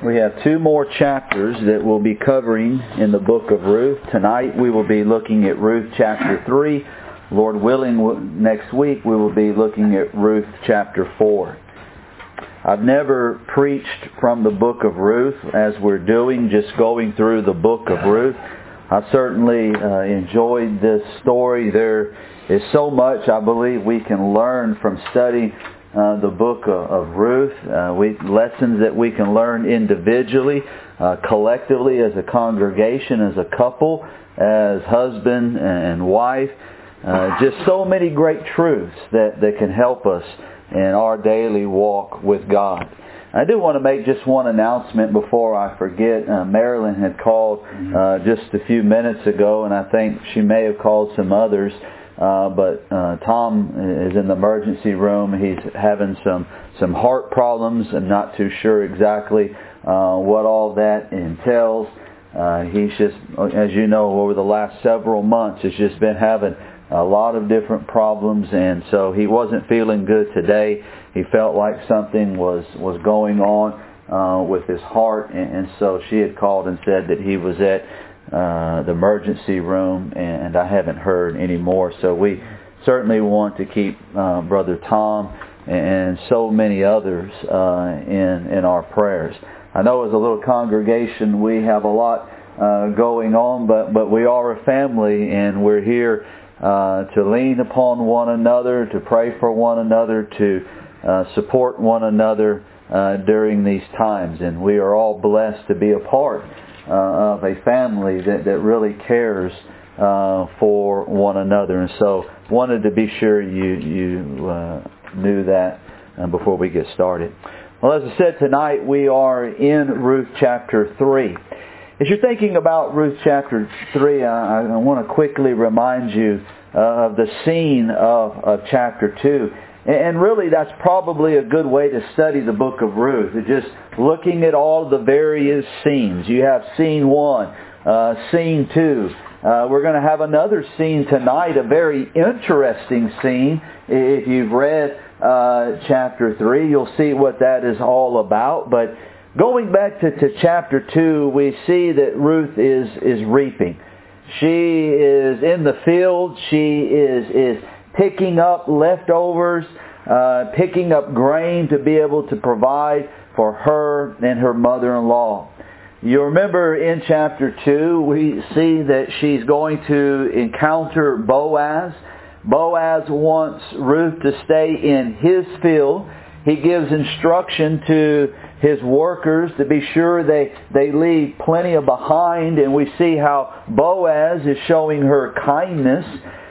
We have two more chapters that we'll be covering in the book of Ruth. Tonight we will be looking at Ruth chapter 3. Lord willing, next week we will be looking at Ruth chapter 4. I've never preached from the book of Ruth as we're doing, just going through the book of Ruth. I certainly enjoyed this story. There is so much I believe we can learn from studying the book of Ruth. Lessons that we can learn individually, collectively as a congregation, as a couple, as husband and wife. Just so many great truths that can help us in our daily walk with God. I do want to make just one announcement before I forget. Marilyn had called just a few minutes ago, and I think she may have called some others. But Tom is in the emergency room. He's having some heart problems. I'm not too sure exactly what all that entails. He's just, as you know, over the last several months, has just been having a lot of different problems, and so he wasn't feeling good today. He felt like something was going on with his heart, and so she had called and said that he was at the emergency room, and I haven't heard any more. So we certainly want to keep Brother Tom and so many others in our prayers. I know as a little congregation we have a lot going on, but we are a family, and we're here to lean upon one another, to pray for one another, to support one another during these times. And we are all blessed to be a part of a family that really cares for one another. And so wanted to be sure you knew that before we get started. Well, as I said, tonight we are in Ruth chapter 3. As you're thinking about Ruth chapter 3, I want to quickly remind you of the scene of chapter 2. And really that's probably a good way to study the book of Ruth. Just looking at all the various scenes. You have scene 1, scene 2. We're going to have another scene tonight, a very interesting scene. If you've read chapter 3, you'll see what that is all about. But going back to chapter 2, we see that Ruth is reaping. She is in the field. She is picking up leftovers, picking up grain to be able to provide for her and her mother-in-law. You remember in chapter 2, we see that she's going to encounter Boaz. Boaz wants Ruth to stay in his field. He gives instruction to his workers to be sure they leave plenty of behind, and we see how Boaz is showing her kindness.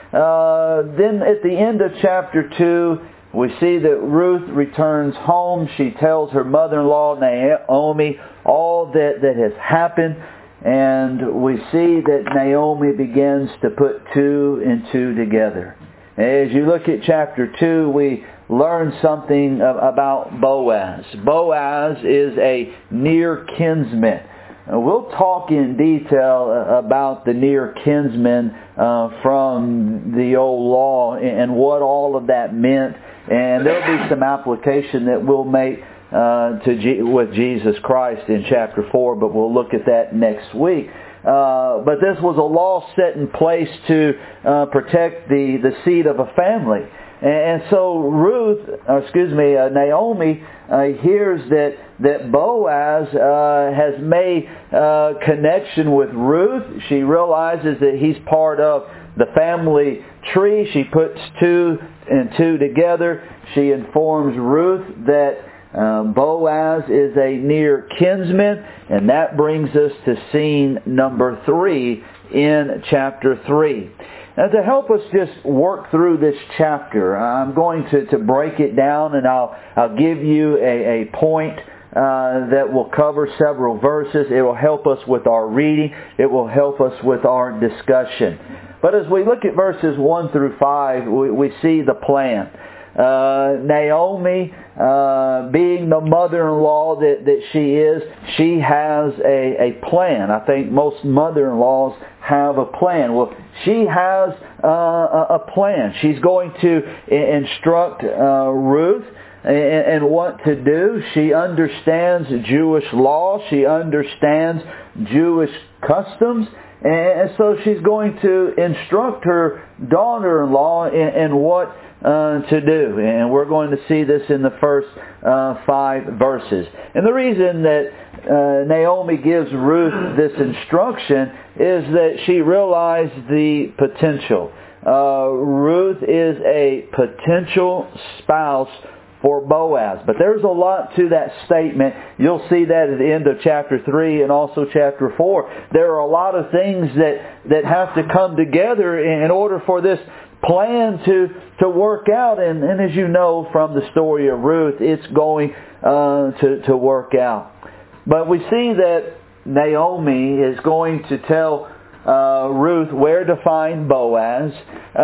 Then at the end of chapter 2, we see that Ruth returns home. She tells her mother-in-law Naomi all that has happened, and we see that Naomi begins to put two and two together. As you look at chapter 2, we learn something about Boaz. Boaz is a near kinsman. We'll talk in detail about the near kinsman from the old law and what all of that meant. And there'll be some application that we'll make with Jesus Christ in chapter 4, but we'll look at that next week. But this was a law set in place to protect the seed of a family. And so Naomi hears that Boaz has made connection with Ruth. She realizes that he's part of the family tree. She puts two and two together. She informs Ruth that Boaz is a near kinsman, and that brings us to scene number 3 in chapter 3. Now, to help us just work through this chapter, I'm going to break it down, and I'll give you a point that will cover several verses. It will help us with our reading. It will help us with our discussion. But as we look at verses 1 through 5, we see the plan. Naomi, being the mother-in-law that she is, she has a plan. I think most mother-in-laws have a plan. Well, she has a plan. She's going to instruct Ruth and what to do. She understands Jewish law. She understands Jewish customs. And so she's going to instruct her daughter-in-law in what to do. And we're going to see this in the first 5 verses. And the reason that Naomi gives Ruth this instruction is that she realized the potential. Ruth is a potential spouse for Boaz. But there's a lot to that statement. You'll see that at the end of chapter 3 and also chapter 4. There are a lot of things that have to come together in order for this plan to work out. And as you know from the story of Ruth, it's going to work out. But we see that Naomi is going to tell Ruth where to find Boaz.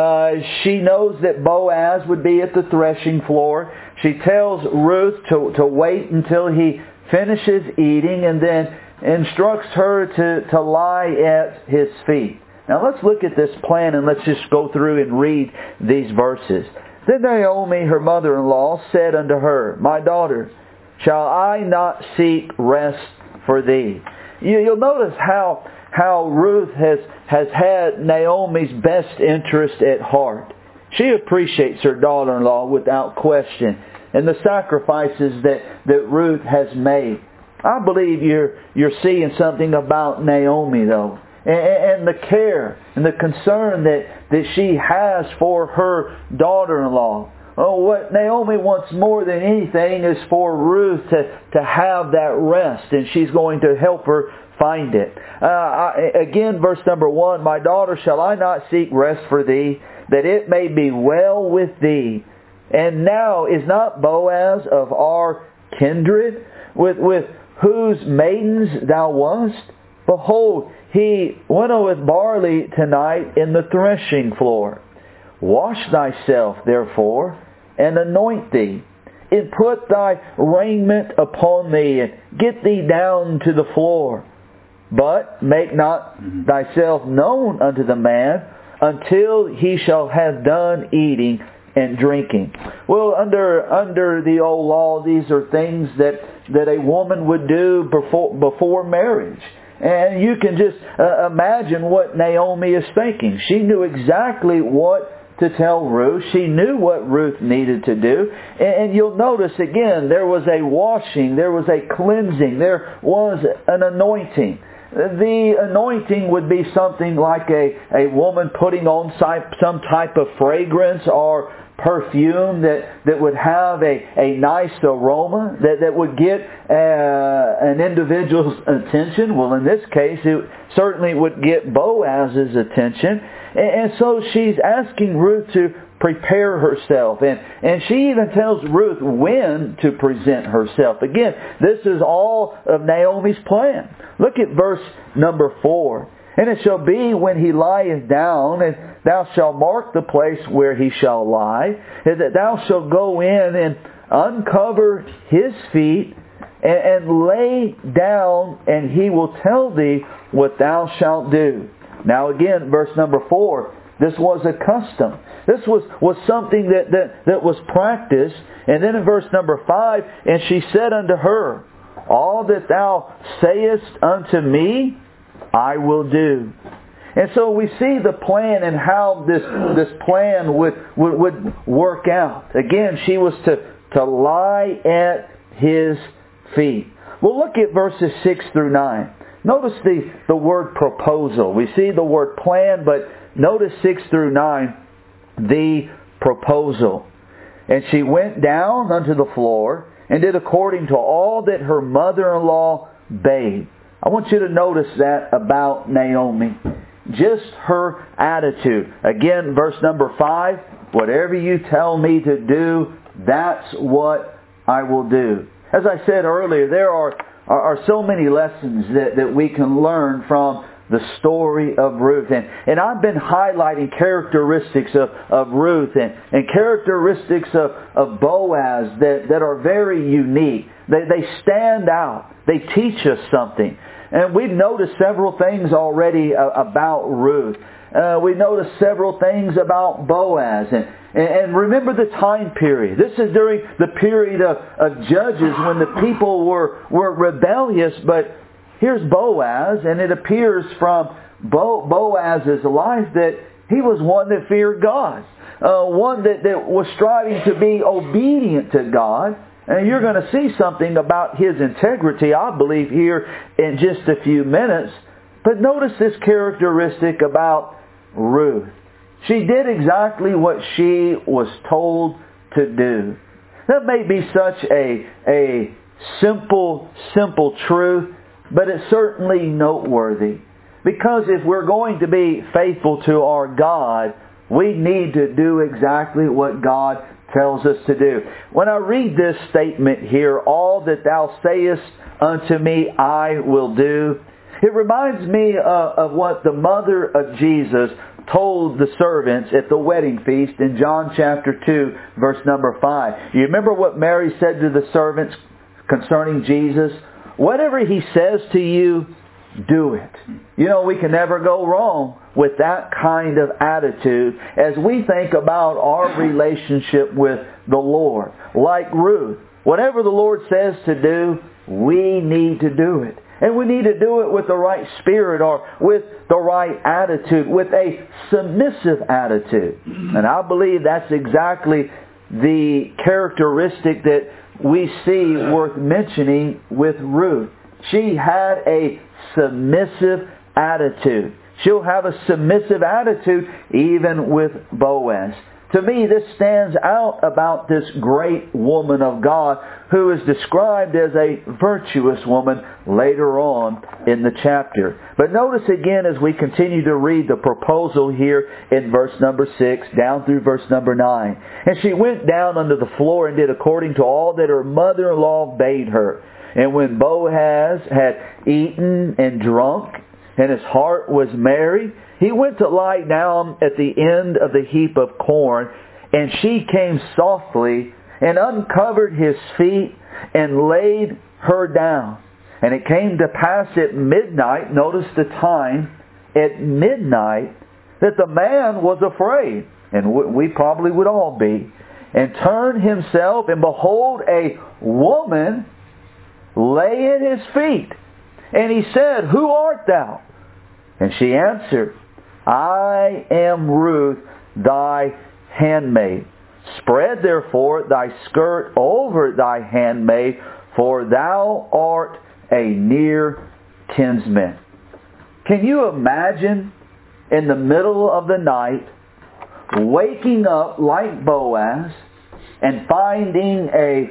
She knows that Boaz would be at the threshing floor. She tells Ruth to wait until he finishes eating and then instructs her to lie at his feet. Now let's look at this plan and let's just go through and read these verses. Then Naomi, her mother-in-law, said unto her, My daughter, shall I not seek rest for thee? You'll notice how Ruth has had Naomi's best interest at heart. She appreciates her daughter-in-law without question and the sacrifices that Ruth has made. I believe you're seeing something about Naomi though. And the care and the concern that she has for her daughter-in-law. Oh, what Naomi wants more than anything is for Ruth to have that rest, and she's going to help her find it. Again, verse number 1, My daughter, shall I not seek rest for thee, that it may be well with thee? And now is not Boaz of our kindred, with whose maidens thou wast? Behold, he winnoweth barley tonight in the threshing floor. Wash thyself, therefore, and anoint thee, and put thy raiment upon thee, and get thee down to the floor. But make not thyself known unto the man, until he shall have done eating and drinking. Well, under the old law, these are things that a woman would do before marriage. And you can just imagine what Naomi is thinking. She knew exactly what to tell Ruth. She knew what Ruth needed to do. And you'll notice again, there was a washing, there was a cleansing, there was an anointing. The anointing would be something like a woman putting on some type of fragrance or perfume that would have a nice aroma, that would get an individual's attention. Well, in this case, it certainly would get Boaz's attention. And so she's asking Ruth to prepare herself. And she even tells Ruth when to present herself. Again, this is all of Naomi's plan. Look at verse number 4. And it shall be when he lieth down, and thou shalt mark the place where he shall lie, and that thou shalt go in and uncover his feet, and lay down, and he will tell thee what thou shalt do. Now again, verse number 4, this was a custom. This was something that was practiced. And then in verse number 5, and she said unto her, All that thou sayest unto me, I will do. And so we see the plan and how this plan would work out. Again, she was to lie at his feet. We'll look at verses 6 through 9. Notice the word proposal. We see the word plan, but notice 6 through 9, the proposal. And she went down unto the floor and did according to all that her mother-in-law bade. I want you to notice that about Naomi. Just her attitude. Again, verse number 5, whatever you tell me to do, that's what I will do. As I said earlier, there are so many lessons that we can learn from the story of Ruth. And I've been highlighting characteristics of Ruth and characteristics of Boaz that are very unique. They stand out. They teach us something. And we've noticed several things already about Ruth. We noticed several things about Boaz. And remember the time period. This is during the period of Judges when the people were rebellious. But here's Boaz, and it appears from Boaz's life that he was one that feared God. One that was striving to be obedient to God. And you're going to see something about his integrity, I believe, here in just a few minutes. But notice this characteristic about Ruth. She did exactly what she was told to do. That may be such a simple truth, but it's certainly noteworthy. Because if we're going to be faithful to our God, we need to do exactly what God tells us to do. When I read this statement here, all that thou sayest unto me, I will do. It reminds me of what the mother of Jesus told the servants at the wedding feast in John chapter 2, verse number 5. You remember what Mary said to the servants concerning Jesus? Whatever He says to you, do it. You know, we can never go wrong with that kind of attitude as we think about our relationship with the Lord. Like Ruth, whatever the Lord says to do, we need to do it. And we need to do it with the right spirit or with the right attitude, with a submissive attitude. And I believe that's exactly the characteristic that we see worth mentioning with Ruth. She had a submissive attitude. She'll have a submissive attitude even with Boaz. To me, this stands out about this great woman of God who is described as a virtuous woman later on in the chapter. But notice again as we continue to read the proposal here in verse number 6 down through verse number 9. And she went down under the floor and did according to all that her mother-in-law bade her. And when Boaz had eaten and drunk, and his heart was merry, he went to lie down at the end of the heap of corn, and she came softly and uncovered his feet and laid her down. And it came to pass at midnight, notice the time, at midnight, that the man was afraid, and we probably would all be, and turned himself, and behold, a woman lay at his feet. And he said, Who art thou? And she answered, I am Ruth, thy handmaid. Spread therefore thy skirt over thy handmaid, for thou art a near kinsman. Can you imagine in the middle of the night, waking up like Boaz and finding a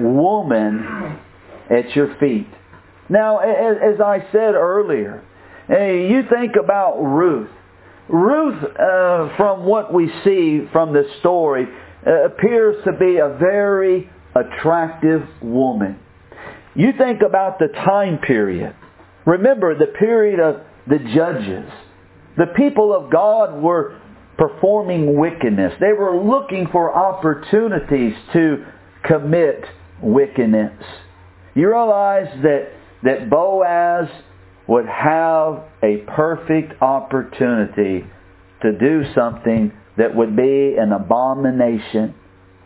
woman at your feet? Now, as I said earlier, you think about Ruth. Ruth, from what we see from this story, appears to be a very attractive woman. You think about the time period. Remember the period of the Judges. The people of God were performing wickedness. They were looking for opportunities to commit wickedness. You realize that Boaz would have a perfect opportunity to do something that would be an abomination.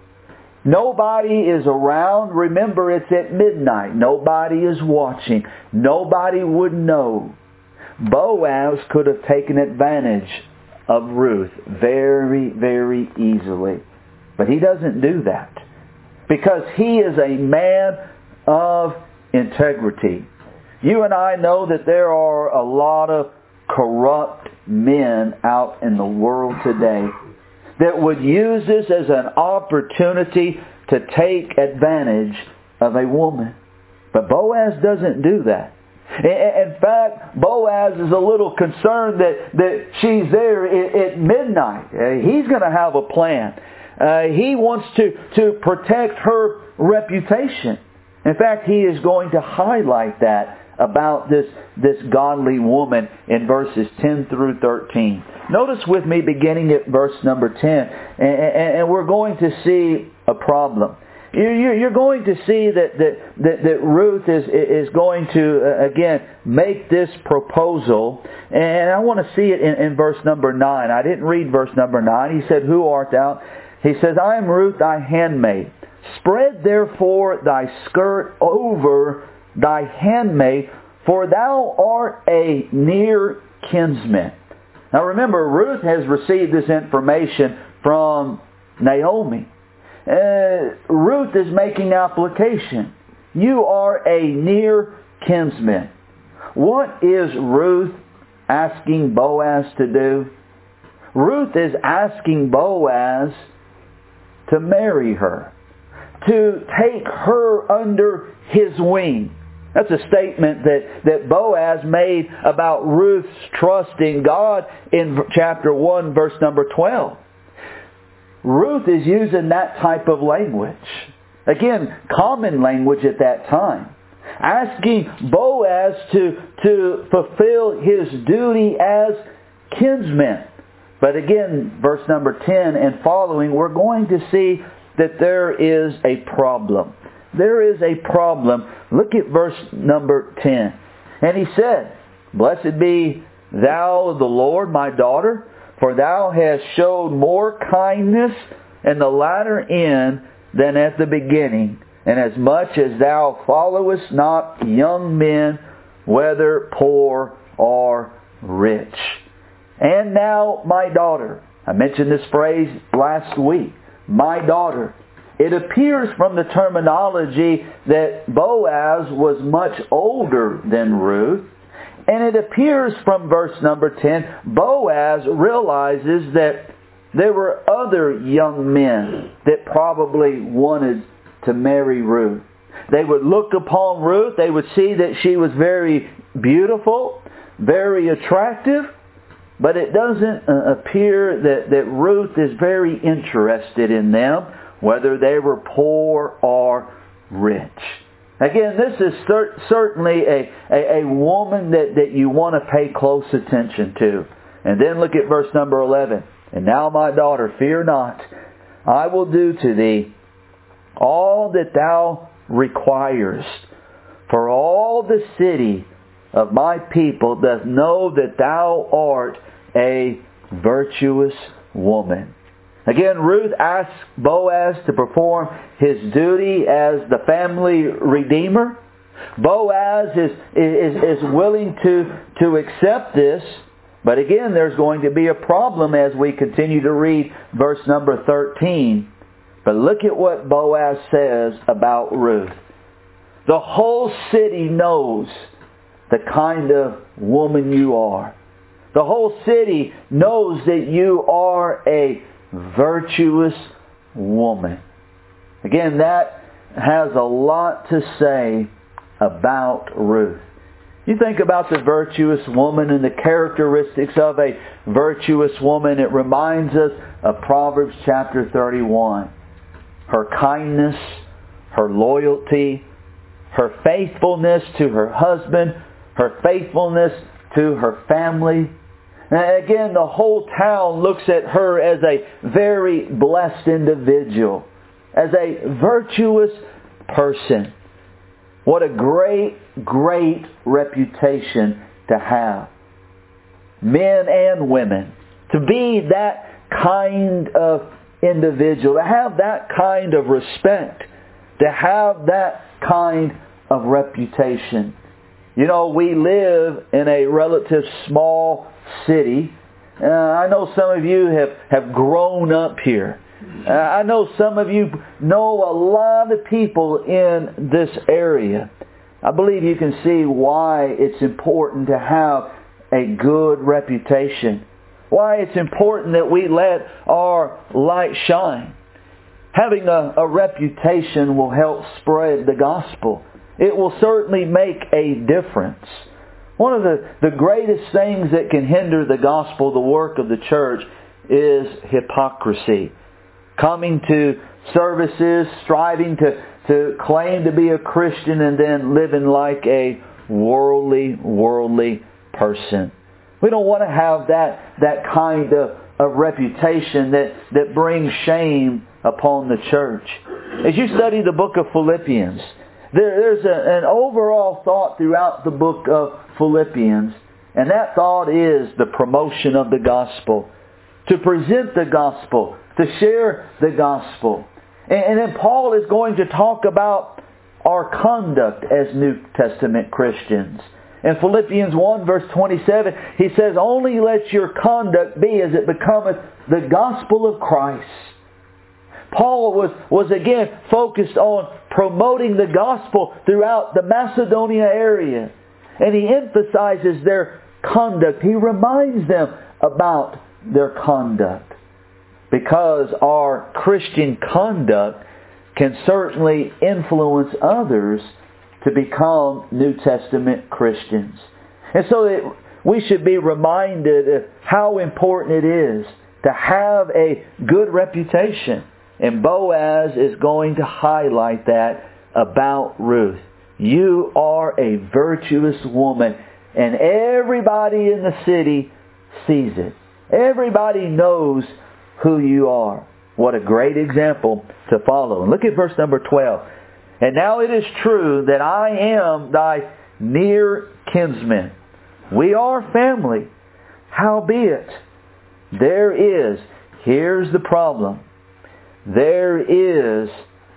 Nobody is around. Remember, it's at midnight. Nobody is watching. Nobody would know. Boaz could have taken advantage of Ruth very, very easily. But he doesn't do that. Because he is a man of integrity. You and I know that there are a lot of corrupt men out in the world today that would use this as an opportunity to take advantage of a woman. But Boaz doesn't do that. In fact, Boaz is a little concerned that she's there at midnight. He's going to have a plan. He wants to protect her reputation. In fact, he is going to highlight that about this godly woman in verses 10 through 13. Notice with me beginning at verse number 10. And we're going to see a problem. You're going to see that Ruth is going to, again, make this proposal. And I want to see it in verse number 9. I didn't read verse number 9. He said, Who art thou? He says, I am Ruth thy handmaid. Spread therefore thy skirt over thy handmaid, for thou art a near kinsman. Now remember, Ruth has received this information from Naomi. Ruth is making application. You are a near kinsman. What is Ruth asking Boaz to do? Ruth is asking Boaz to marry her, to take her under his wing. That's a statement that Boaz made about Ruth's trust in God in chapter 1, verse number 12. Ruth is using that type of language. Again, common language at that time. Asking Boaz to fulfill his duty as kinsman. But again, verse number 10 and following, we're going to see that there is a problem. There is a problem. Look at verse number 10. And he said, Blessed be thou the Lord, my daughter, for thou hast showed more kindness in the latter end than at the beginning, and as much as thou followest not young men, whether poor or rich. And now, my daughter. I mentioned this phrase last week. My daughter. It appears from the terminology that Boaz was much older than Ruth. And it appears from verse number 10, Boaz realizes that there were other young men that probably wanted to marry Ruth. They would look upon Ruth. They would see that she was very beautiful, very attractive. But it doesn't appear that Ruth is very interested in them, whether they were poor or rich. Again, this is certainly a woman that you want to pay close attention to. And then look at verse number 11. And now, my daughter, fear not. I will do to thee all that thou requirest. For all the city of my people doth know that thou art a virtuous woman. Again, Ruth asks Boaz to perform his duty as the family redeemer. Boaz is willing to accept this. But again, there's going to be a problem as we continue to read verse number 13. But look at what Boaz says about Ruth. The whole city knows the kind of woman you are. The whole city knows that you are a virtuous woman. Again, that has a lot to say about Ruth. You think about the virtuous woman and the characteristics of a virtuous woman. It reminds us of Proverbs chapter 31. Her kindness, her loyalty, her faithfulness to her husband, her faithfulness to her family. And again, the whole town looks at her as a very blessed individual, as a virtuous person. What a great, great reputation to have. Men and women. To be that kind of individual. To have that kind of respect. To have that kind of reputation. You know, we live in a relative small city. I know some of you have grown up here. I know some of you know a lot of people in this area. I believe you can see why it's important to have a good reputation. Why it's important that we let our light shine. Having a reputation will help spread the gospel. It will certainly make a difference. One of the greatest things that can hinder the gospel, the work of the church, is hypocrisy. Coming to services, striving to claim to be a Christian and then living like a worldly person. We don't want to have that kind of reputation that brings shame upon the church. As you study the book of Philippians, there's an overall thought throughout the book of Philippians, and that thought is the promotion of the gospel. To present the gospel, to share the gospel. And then Paul is going to talk about our conduct as New Testament Christians. In Philippians 1 verse 27, he says, "Only let your conduct be as it becometh the gospel of Christ." Paul was again focused on promoting the gospel throughout the Macedonia area. And he emphasizes their conduct. He reminds them about their conduct. Because our Christian conduct can certainly influence others to become New Testament Christians. And so we should be reminded of how important it is to have a good reputation. And Boaz is going to highlight that about Ruth. You are a virtuous woman, and everybody in the city sees it. Everybody knows who you are. What a great example to follow. And look at verse number 12. "And now it is true that I am thy near kinsman. We are family. Howbeit, there is," here's the problem, "there is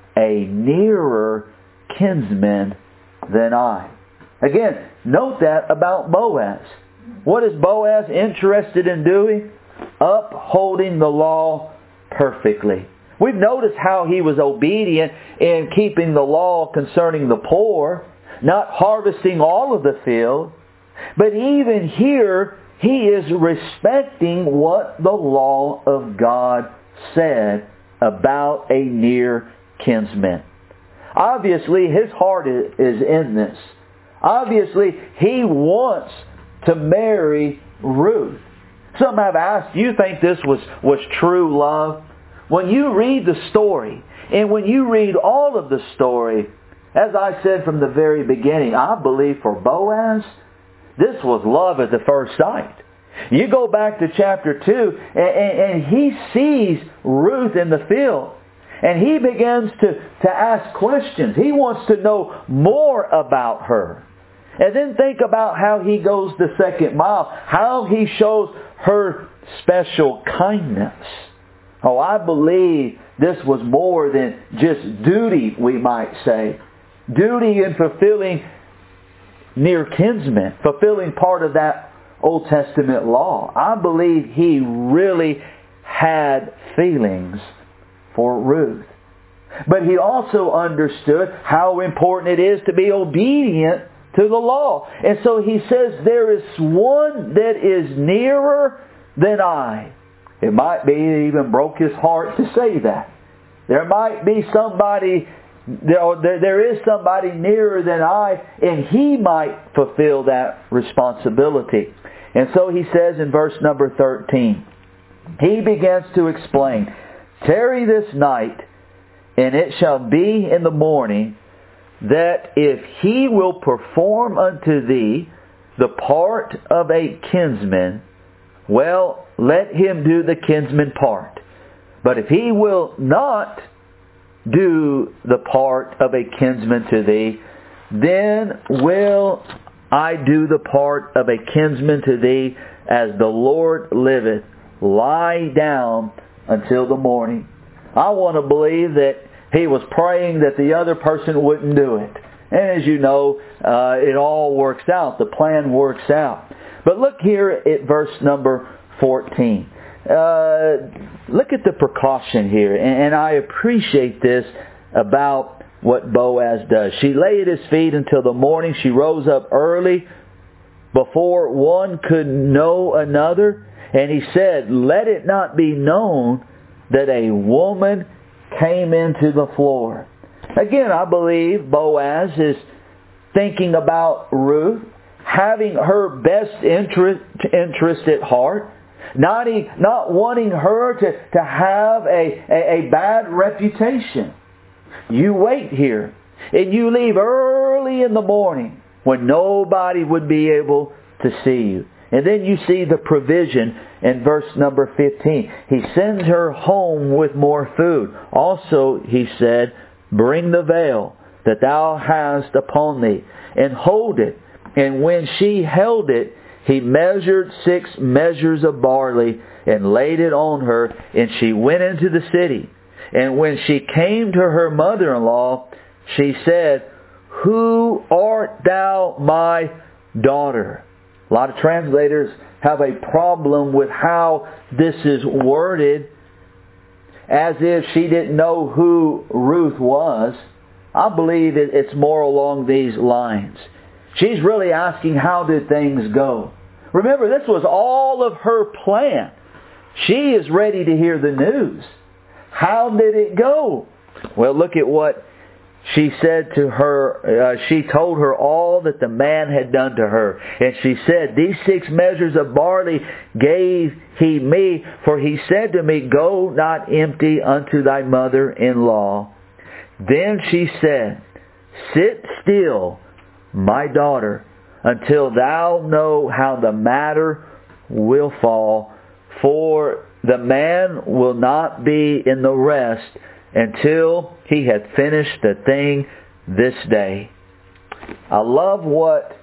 a nearer kinsman than I." Again, note that about Boaz. What is Boaz interested in doing? Upholding the law perfectly. We've noticed how he was obedient in keeping the law concerning the poor, not harvesting all of the field. But even here, he is respecting what the law of God said about a near kinsman. Obviously, his heart is in this. Obviously, he wants to marry Ruth. Some have asked, do you think this was true love? When you read the story, and when you read all of the story, as I said from the very beginning, I believe for Boaz, this was love at the first sight. You go back to chapter 2, and he sees Ruth in the field. And he begins to ask questions. He wants to know more about her. And then think about how he goes the second mile. How he shows her special kindness. Oh, I believe this was more than just duty, we might say. Duty in fulfilling near kinsmen. Fulfilling part of that Old Testament law. I believe he really had feelings for Ruth. But he also understood how important it is to be obedient to the law. And so he says, there is one that is nearer than I. It might be he even broke his heart to say that. There might be somebody, there is somebody nearer than I, and he might fulfill that responsibility. And so he says in verse number 13, he begins to explain, "Tarry this night, and it shall be in the morning, that if he will perform unto thee the part of a kinsman, well, let him do the kinsman part. But if he will not do the part of a kinsman to thee, then will I do the part of a kinsman to thee, as the Lord liveth. Lie down until the morning." I want to believe that he was praying that the other person wouldn't do it. And as you know, it all works out. The plan works out. But look here at verse number 14. Look at the precaution here. And I appreciate this about what Boaz does. "She lay at his feet until the morning. She rose up early before one could know another. And he said, let it not be known that a woman came into the floor." Again, I believe Boaz is thinking about Ruth, having her best interest at heart, not wanting her to have a bad reputation. You wait here, and you leave early in the morning when nobody would be able to see you. And then you see the provision in verse number 15. He sends her home with more food. Also, he said, "Bring the veil that thou hast upon thee, and hold it." And when she held it, he measured 6 measures of barley and laid it on her, and she went into the city. And when she came to her mother-in-law, she said, Who art thou, my daughter? A lot of translators have a problem with how this is worded, as if she didn't know who Ruth was. I believe it's more along these lines. She's really asking, how did things go? Remember, this was all of her plan. She is ready to hear the news. How did it go? Well, look at what she said to her. She told her all that the man had done to her. And she said, These 6 measures of barley gave he me, for he said to me, Go not empty unto thy mother-in-law. Then she said, Sit still, my daughter, until thou know how the matter will fall, for the man will not be in the rest until he hath finished the thing this day. I love what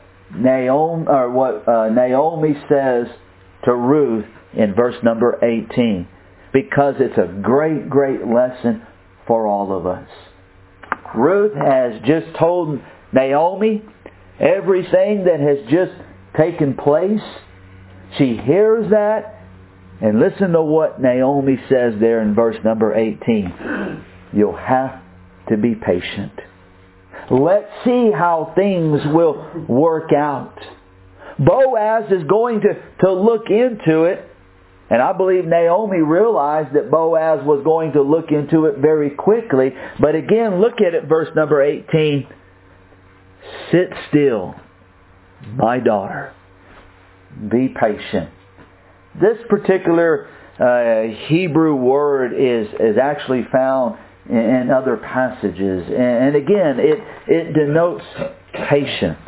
Naomi says to Ruth in verse number 18, because it's a great, great lesson for all of us. Ruth has just told Naomi everything that has just taken place. She hears that. And listen to what Naomi says there in verse number 18. You'll have to be patient. Let's see how things will work out. Boaz is going to look into it. And I believe Naomi realized that Boaz was going to look into it very quickly. But again, look at it, verse number 18. Sit still, my daughter. Be patient. This particular Hebrew word is actually found in other passages. And again, it denotes patience.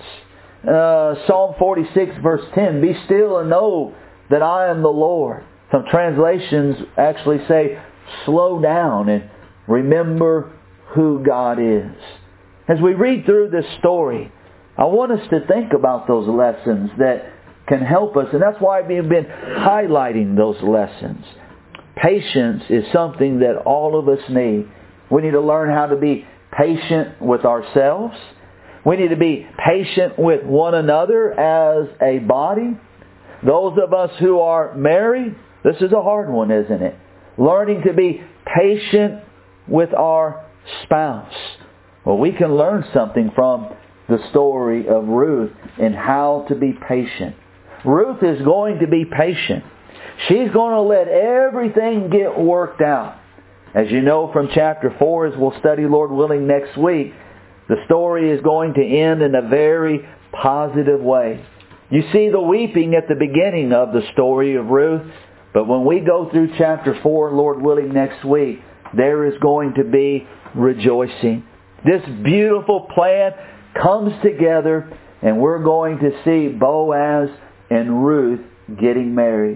Psalm 46 verse 10, Be still and know that I am the Lord. Some translations actually say, slow down and remember who God is. As we read through this story, I want us to think about those lessons that can help us. And that's why we've been highlighting those lessons. Patience is something that all of us need. We need to learn how to be patient with ourselves. We need to be patient with one another as a body. Those of us who are married, this is a hard one, isn't it? Learning to be patient with our spouse. Well, we can learn something from the story of Ruth and how to be patient. Ruth is going to be patient. She's going to let everything get worked out. As you know from chapter 4, as we'll study, Lord willing, next week, the story is going to end in a very positive way. You see the weeping at the beginning of the story of Ruth, but when we go through chapter 4, Lord willing, next week, there is going to be rejoicing. This beautiful plan comes together, and we're going to see Boaz and Ruth getting married.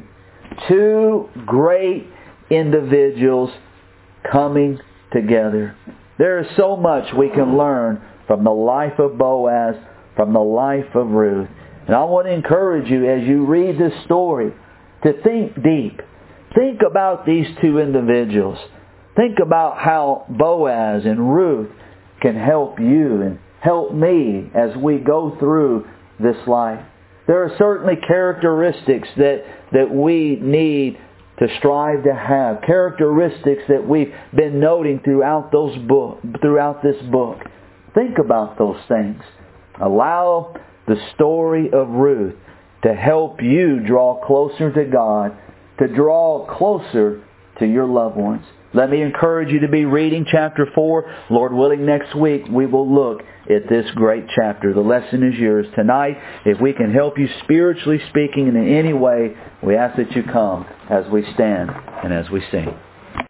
2 great individuals coming together. There is so much we can learn from the life of Boaz, from the life of Ruth. And I want to encourage you as you read this story to think deep. Think about these 2 individuals. Think about how Boaz and Ruth can help you and help me as we go through this life. There are certainly characteristics that we need to strive to have. Characteristics that we've been noting throughout this book. Think about those things. Allow the story of Ruth to help you draw closer to God, to draw closer to your loved ones. Let me encourage you to be reading chapter 4. Lord willing, next week we will look at this great chapter. The lesson is yours. Tonight, if we can help you spiritually speaking in any way, we ask that you come as we stand and as we sing.